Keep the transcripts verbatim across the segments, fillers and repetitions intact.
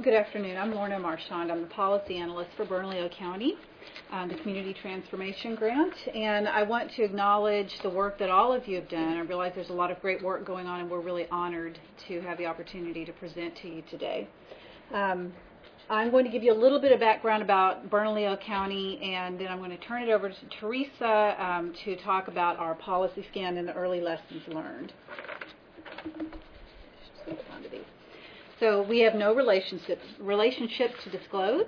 Good afternoon. I'm Lorna Marchand. I'm the policy analyst for Bernalillo County, um, the Community Transformation Grant, and I want to acknowledge the work that all of you have done. I realize there's a lot of great work going on, and we're really honored to have the opportunity to present to you today. Um, I'm going to give you a little bit of background about Bernalillo County, and then I'm going to turn it over to Teresa um, to talk about our policy scan and the early lessons learned. So we have no relationship, relationship to disclose.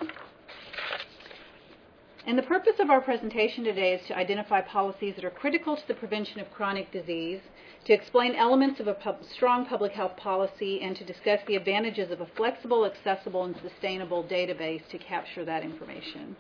And the purpose of our presentation today is to identify policies that are critical to the prevention of chronic disease, to explain elements of a pub- strong public health policy, and to discuss the advantages of a flexible, accessible, and sustainable database to capture that information.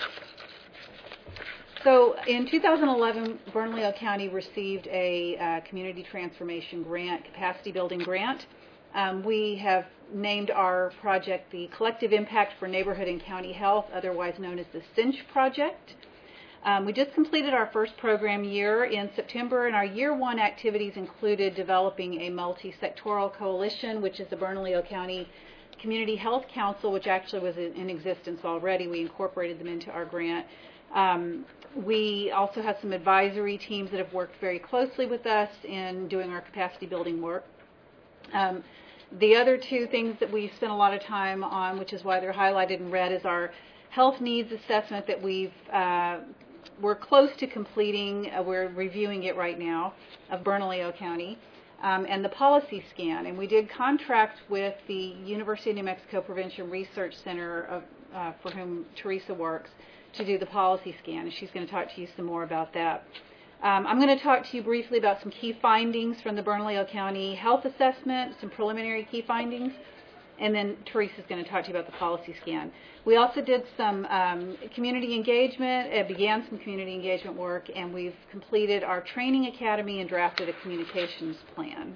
So in two thousand eleven, Bernalillo County received a uh, community transformation grant, capacity building grant. Um, we have named our project the Collective Impact for Neighborhood and County Health, otherwise known as the CINCH project. Um, we just completed our first program year in September, and our year one activities included developing a multi-sectoral coalition, which is the Bernalillo County Community Health Council, which actually was in existence already. We incorporated them into our grant. Um, we also have some advisory teams that have worked very closely with us in doing our capacity building work. Um, the other two things that we spent a lot of time on, which is why they're highlighted in red, is our health needs assessment that we've uh, we're close to completing. Uh, we're reviewing it right now of Bernalillo County, um, and the policy scan. And we did contract with the University of New Mexico Prevention Research Center, of, uh, for whom Teresa works, to do the policy scan. And she's going to talk to you some more about that. Um, I'm going to talk to you briefly about some key findings from the Bernalillo County Health Assessment, some preliminary key findings, and then Teresa's going to talk to you about the policy scan. We also did some um, community engagement, uh, began some community engagement work, and we've completed our training academy and drafted a communications plan.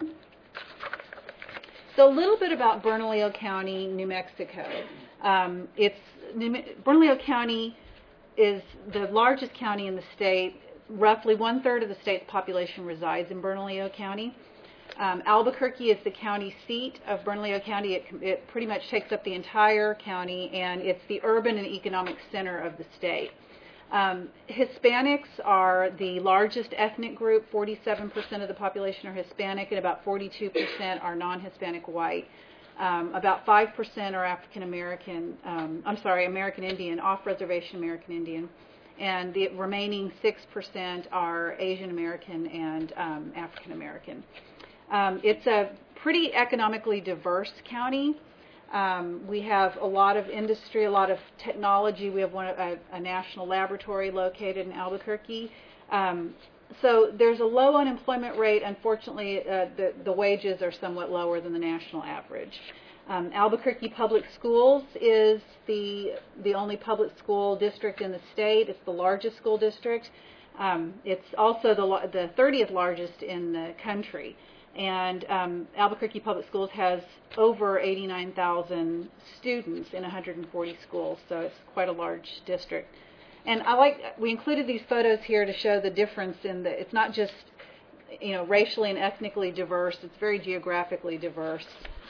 So a little bit about Bernalillo County, New Mexico. Um, it's New, Bernalillo County is the largest county in the state. Roughly one-third of the state's population resides in Bernalillo County. Um, Albuquerque is the county seat of Bernalillo County. It, it pretty much takes up the entire county, and it's the urban and economic center of the state. Um, Hispanics are the largest ethnic group. forty-seven percent of the population are Hispanic, and about forty-two percent are non-Hispanic white. Um, about five percent are African American, um, I'm sorry, American Indian, off-reservation American Indian. And the remaining six percent are Asian American and um, African American. Um, it's a pretty economically diverse county. Um, we have a lot of industry, a lot of technology. We have one, a, a national laboratory located in Albuquerque. Um, so there's a low unemployment rate. Unfortunately, uh, the, the wages are somewhat lower than the national average. Um, Albuquerque Public Schools is the the only public school district in the state. It's the largest school district. Um, it's also the the thirtieth largest in the country. And um, Albuquerque Public Schools has over eighty-nine thousand students in one hundred forty schools, so it's quite a large district. And I like we included these photos here to show the difference in the. It's not just you know racially and ethnically diverse. It's very geographically diverse.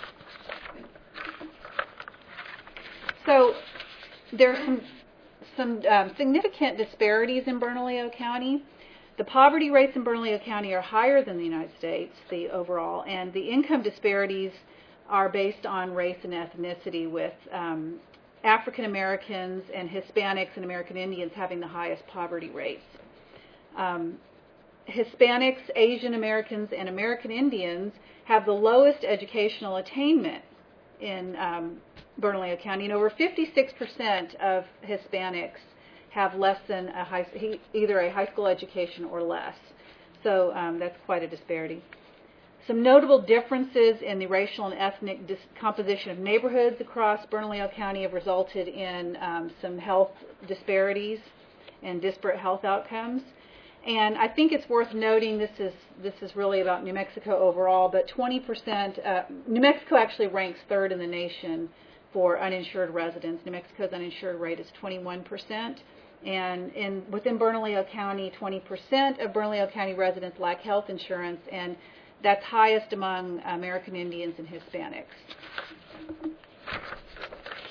So there are some, some um, significant disparities in Bernalillo County. The poverty rates in Bernalillo County are higher than the United States, the overall, and the income disparities are based on race and ethnicity, with um, African Americans and Hispanics and American Indians having the highest poverty rates. Um, Hispanics, Asian Americans, and American Indians have the lowest educational attainment in um, Bernalillo County, and over fifty-six percent of Hispanics have less than a high, either a high school education or less. So um, that's quite a disparity. Some notable differences in the racial and ethnic dis- composition of neighborhoods across Bernalillo County have resulted in um, some health disparities and disparate health outcomes. And I think it's worth noting, this is this is really about New Mexico overall, but twenty percent, uh, New Mexico actually ranks third in the nation for uninsured residents. New Mexico's uninsured rate is twenty-one percent. And in, within Bernalillo County, twenty percent of Bernalillo County residents lack health insurance, and that's highest among American Indians and Hispanics.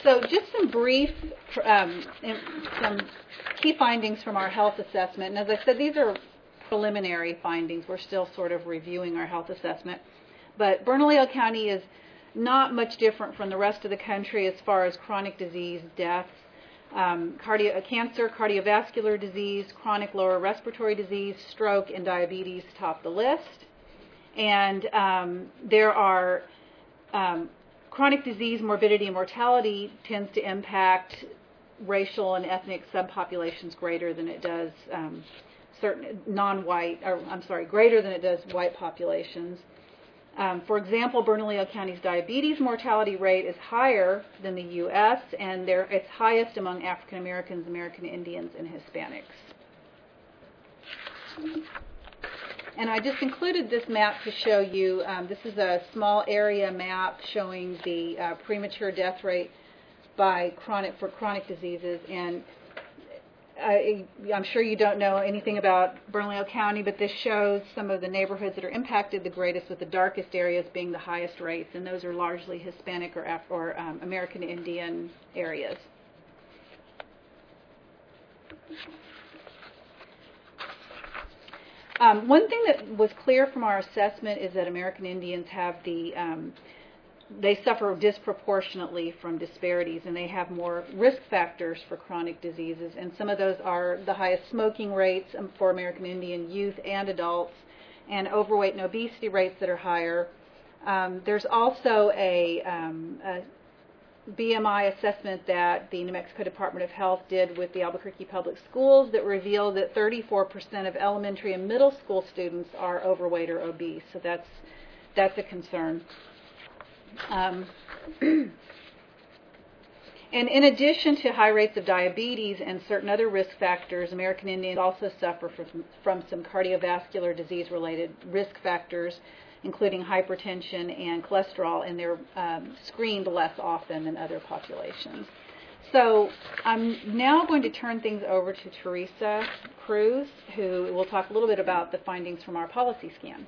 So just some brief, um, some key findings from our health assessment. And as I said, these are preliminary findings. We're still sort of reviewing our health assessment. But Bernalillo County is not much different from the rest of the country as far as chronic disease, deaths, um, cardio, cancer, cardiovascular disease, chronic lower respiratory disease, stroke, and diabetes top the list. And um, there are um, chronic disease morbidity and mortality tends to impact racial and ethnic subpopulations greater than it does um, certain non-white, or I'm sorry, greater than it does white populations. Um, for example, Bernalillo County's diabetes mortality rate is higher than the U S, and it's highest among African Americans, American Indians, and Hispanics. And I just included this map to show you, um, this is a small area map showing the uh, premature death rate by chronic, for chronic diseases. And I, I'm sure you don't know anything about Bernalillo County, but this shows some of the neighborhoods that are impacted the greatest, with the darkest areas being the highest rates, and those are largely Hispanic or, Af or um, American Indian areas. Um, one thing that was clear from our assessment is that American Indians have the um, they suffer disproportionately from disparities, and they have more risk factors for chronic diseases, and some of those are the highest smoking rates for American Indian youth and adults, and overweight and obesity rates that are higher. Um, there's also a, um, a B M I assessment that the New Mexico Department of Health did with the Albuquerque Public Schools that revealed that thirty-four percent of elementary and middle school students are overweight or obese, so that's, that's a concern. Um, and in addition to high rates of diabetes and certain other risk factors, American Indians also suffer from, from some cardiovascular disease-related risk factors, including hypertension and cholesterol, and they're um, screened less often than other populations. So I'm now going to turn things over to Teresa Cruz, who will talk a little bit about the findings from our policy scan.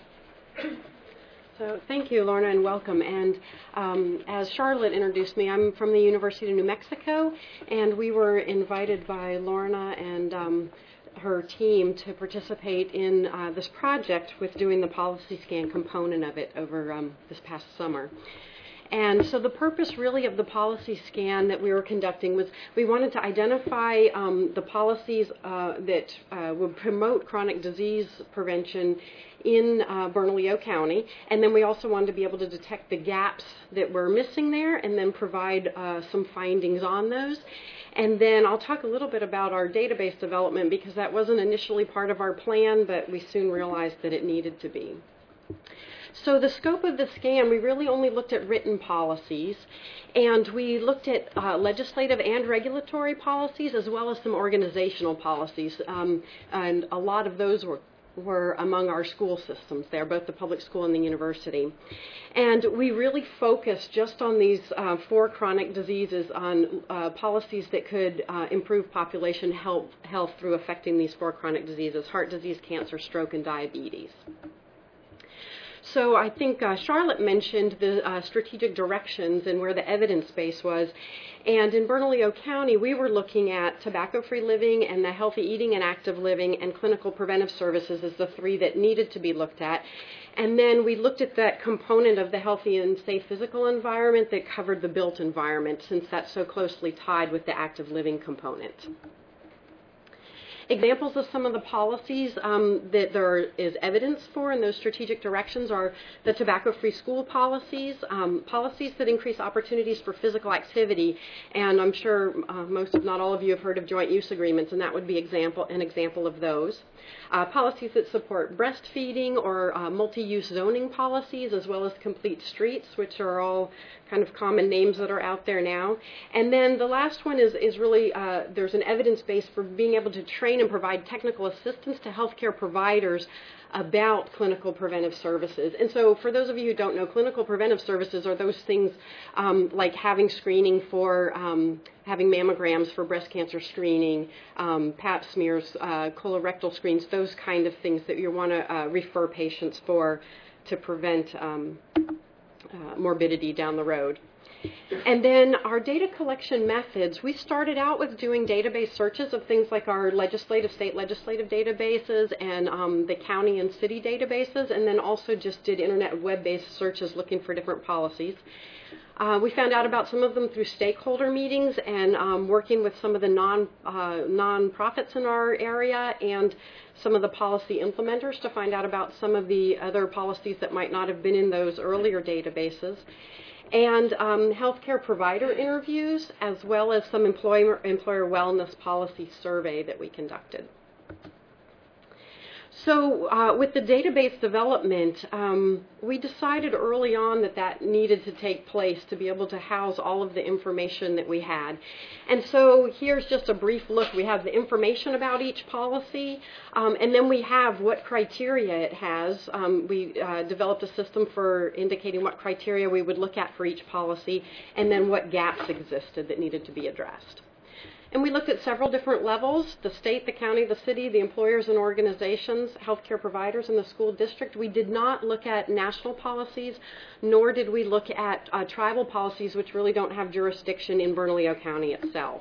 So thank you, Lorna, and welcome. And um, as Charlotte introduced me, I'm from the University of New Mexico, and we were invited by Lorna and um, her team to participate in uh, this project with doing the policy scan component of it over um, this past summer. And so the purpose really of the policy scan that we were conducting was we wanted to identify um, the policies uh, that uh, would promote chronic disease prevention in uh, Bernalillo County, and then we also wanted to be able to detect the gaps that were missing there and then provide uh, some findings on those. And then I'll talk a little bit about our database development, because that wasn't initially part of our plan, but we soon realized that it needed to be. So the scope of the scan, we really only looked at written policies, and we looked at uh, legislative and regulatory policies, as well as some organizational policies, um, and a lot of those were were among our school systems there, both the public school and the university. And we really focused just on these uh, four chronic diseases, on uh, policies that could uh, improve population health, health through affecting these four chronic diseases: heart disease, cancer, stroke, and diabetes. So I think uh, Charlotte mentioned the uh, strategic directions and where the evidence base was. And in Bernalillo County, we were looking at tobacco-free living and the healthy eating and active living and clinical preventive services as the three that needed to be looked at. And then we looked at that component of the healthy and safe physical environment that covered the built environment, since that's so closely tied with the active living component. Examples of some of the policies um, that there is evidence for in those strategic directions are the tobacco-free school policies, um, policies that increase opportunities for physical activity, and I'm sure uh, most, if not all of you, have heard of joint use agreements, and that would be example, an example of those. Uh, policies that support breastfeeding, or uh, multi-use zoning policies, as well as complete streets, which are all kind of common names that are out there now. And then the last one is, is really, uh, there's an evidence base for being able to train and provide technical assistance to healthcare providers about clinical preventive services. And so for those of you who don't know, clinical preventive services are those things um, like having screening for, um, having mammograms for breast cancer screening, um, pap smears, uh, colorectal screens, those kind of things that you want to uh, refer patients for to prevent um, uh, morbidity down the road. And then our data collection methods, we started out with doing database searches of things like our legislative, state legislative databases and um, the county and city databases, and then also just did internet web-based searches looking for different policies. Uh, we found out about some of them through stakeholder meetings and um, working with some of the non, uh, non-profits in our area and some of the policy implementers to find out about some of the other policies that might not have been in those earlier databases. And um, healthcare provider interviews, as well as some employer, employer wellness policy survey that we conducted. So uh, with the database development, um, we decided early on that that needed to take place to be able to house all of the information that we had. And so here's just a brief look. We have the information about each policy, um, and then we have what criteria it has. Um, we uh, developed a system for indicating what criteria we would look at for each policy, and then what gaps existed that needed to be addressed. And we looked at several different levels, the state, the county, the city, the employers and organizations, healthcare providers, and the school district. We did not look at national policies, nor did we look at uh, tribal policies, which really don't have jurisdiction in Bernalillo County itself.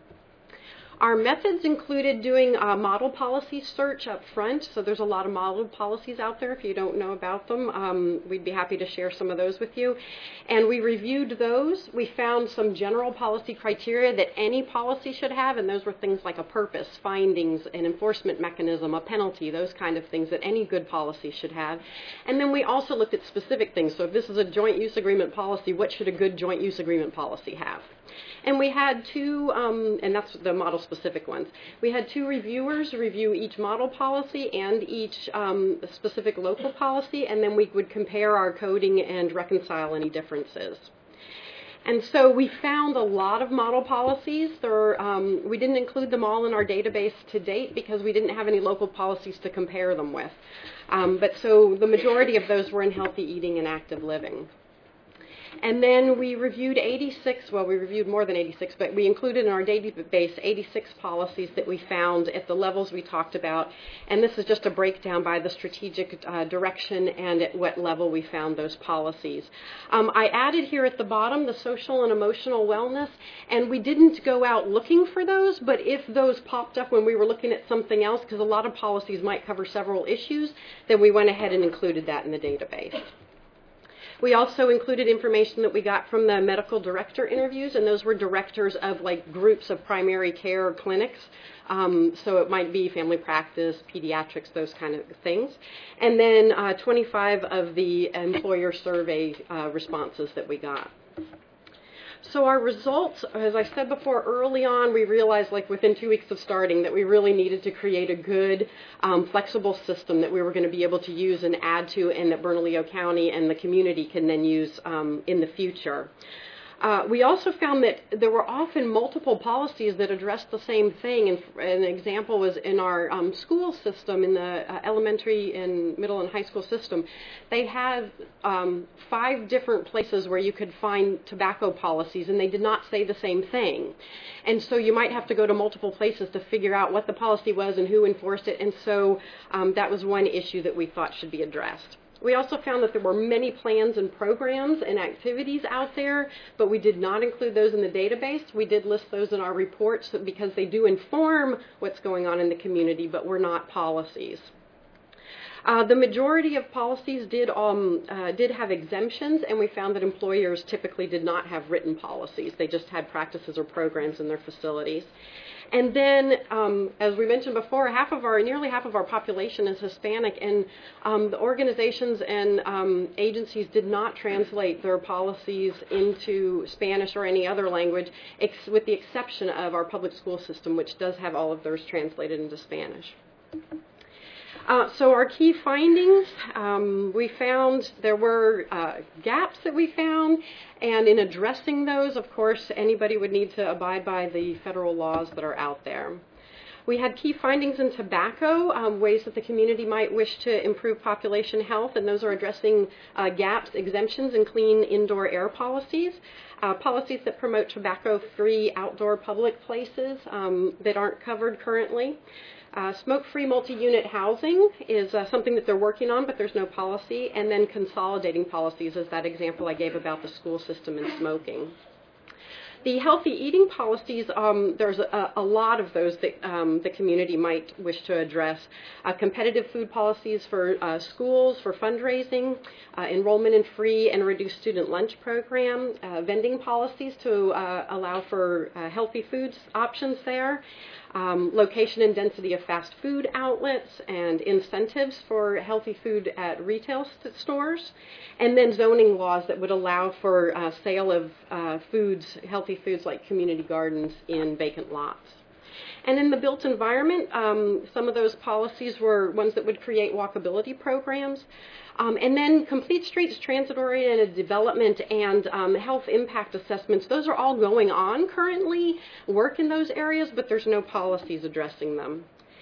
Our methods included doing a model policy search up front, so there's a lot of model policies out there. If you don't know about them, um, we'd be happy to share some of those with you. And we reviewed those. We found some general policy criteria that any policy should have, and those were things like a purpose, findings, an enforcement mechanism, a penalty, those kind of things that any good policy should have. And then we also looked at specific things. So if this is a joint use agreement policy, what should a good joint use agreement policy have? And we had two, um, and that's the model specific ones. We had two reviewers review each model policy and each um, specific local policy, and then we would compare our coding and reconcile any differences. And so we found a lot of model policies. There, um, we didn't include them all in our database to date because we didn't have any local policies to compare them with. Um, but so the majority of those were in healthy eating and active living. And then we reviewed eighty-six, well, we reviewed more than eighty-six, but we included in our database eighty-six policies that we found at the levels we talked about. And this is just a breakdown by the strategic uh, direction and at what level we found those policies. Um, I added here at the bottom the social and emotional wellness, and we didn't go out looking for those, but if those popped up when we were looking at something else, because a lot of policies might cover several issues, then we went ahead and included that in the database. We also included information that we got from the medical director interviews, and those were directors of like groups of primary care clinics. Um, so it might be family practice, pediatrics, those kind of things. And then uh, twenty-five of the employer survey uh, responses that we got. So our results, as I said before, early on, we realized, like within two weeks of starting, that we really needed to create a good, um, flexible system that we were going to be able to use and add to, and that Bernalillo County and the community can then use um, in the future. Uh, we also found that there were often multiple policies that addressed the same thing. And an example was in our um, school system, in the uh, elementary and middle and high school system. They had um, five different places where you could find tobacco policies, and they did not say the same thing. And so you might have to go to multiple places to figure out what the policy was and who enforced it. And so um, that was one issue that we thought should be addressed. We also found that there were many plans and programs and activities out there, but we did not include those in the database. We did list those in our reports because they do inform what's going on in the community, but were not policies. Uh, the majority of policies did, um, uh, did have exemptions, and we found that employers typically did not have written policies. They just had practices or programs in their facilities. And then, um, as we mentioned before, half of our, nearly half of our population is Hispanic, and um, the organizations and um, agencies did not translate their policies into Spanish or any other language, ex- with the exception of our public school system, which does have all of theirs translated into Spanish. Uh, so our key findings, um, we found there were uh, gaps that we found, and in addressing those, of course, anybody would need to abide by the federal laws that are out there. We had key findings in tobacco, um, ways that the community might wish to improve population health, and those are addressing uh, gaps, exemptions, and clean indoor air policies. Uh, policies that promote tobacco-free outdoor public places um, that aren't covered currently. Uh, smoke-free multi-unit housing is uh, something that they're working on, but there's no policy. And then consolidating policies is that example I gave about the school system and smoking. The healthy eating policies, um, there's a, a lot of those that um, the community might wish to address. Uh, competitive food policies for uh, schools, for fundraising, uh, enrollment in free and reduced student lunch program, uh, vending policies to uh, allow for uh, healthy foods options there, um, location and density of fast food outlets, and incentives for healthy food at retail st- stores, and then zoning laws that would allow for uh, sale of uh, foods, healthy foods like community gardens in vacant lots. And in the built environment, um, some of those policies were ones that would create walkability programs. Um, and then complete streets, transit-oriented development, and um, health impact assessments. Those are all going on currently, work in those areas, but there's no policies addressing them.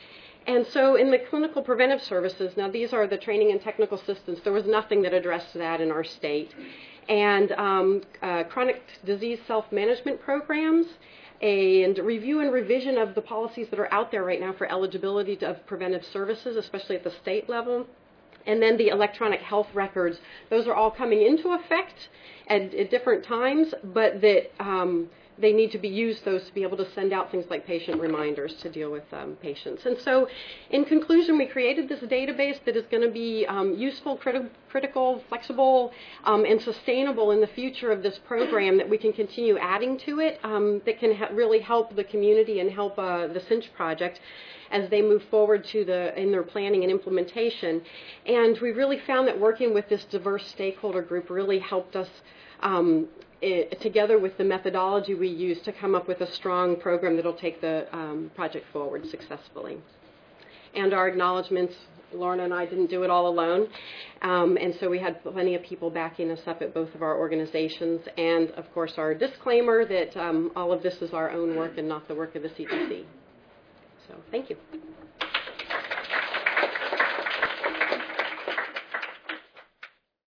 And so in the clinical preventive services, now these are the training and technical assistance. There was nothing that addressed that in our state. And um, uh, chronic disease self-management programs, a, and review and revision of the policies that are out there right now for eligibility to, of preventive services, especially at the state level. And then the electronic health records. Those are all coming into effect at, at different times, but that um, they need to be used, those, to be able to send out things like patient reminders to deal with um, patients. And so, in conclusion, we created this database that is going to be um, useful, criti- critical, flexible, um, and sustainable in the future of this program, that we can continue adding to it, um, that can ha- really help the community and help uh, the Cinch Project as they move forward to the in their planning and implementation. And we really found that working with this diverse stakeholder group really helped us um, it, together with the methodology we use to come up with a strong program that will take the um, project forward successfully. And our acknowledgments, Lorna and I didn't do it all alone, um, and so we had plenty of people backing us up at both of our organizations, and of course our disclaimer that um, all of this is our own work and not the work of the C D C. So thank you.